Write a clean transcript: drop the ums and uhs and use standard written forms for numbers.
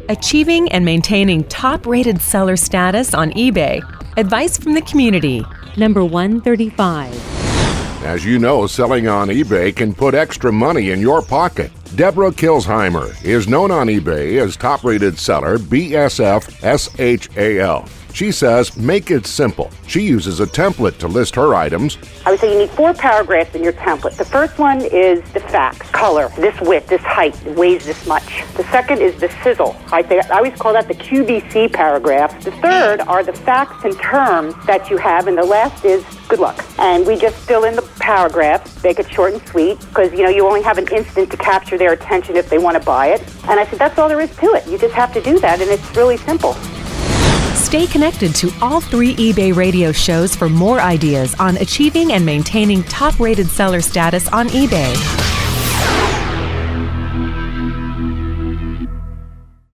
Achieving and maintaining top-rated seller status on eBay. Advice from the community. Number 135. As you know, selling on eBay can put extra money in your pocket. Deborah Kilsheimer is known on eBay as top-rated seller BSF SHAL. She says, make it simple. She uses a template to list her items. I would say you need 4 paragraphs in your template. The first one is the facts, color, this width, this height, weighs this much. The second is the sizzle. I always call that the QVC paragraph. The third are the facts and terms that you have, and the last is good luck. And we just fill in the paragraphs, make it short and sweet, because you only have an instant to capture their attention if they want to buy it. And I said, that's all there is to it. You just have to do that, and it's really simple. Stay connected to all 3 eBay radio shows for more ideas on achieving and maintaining top-rated seller status on eBay.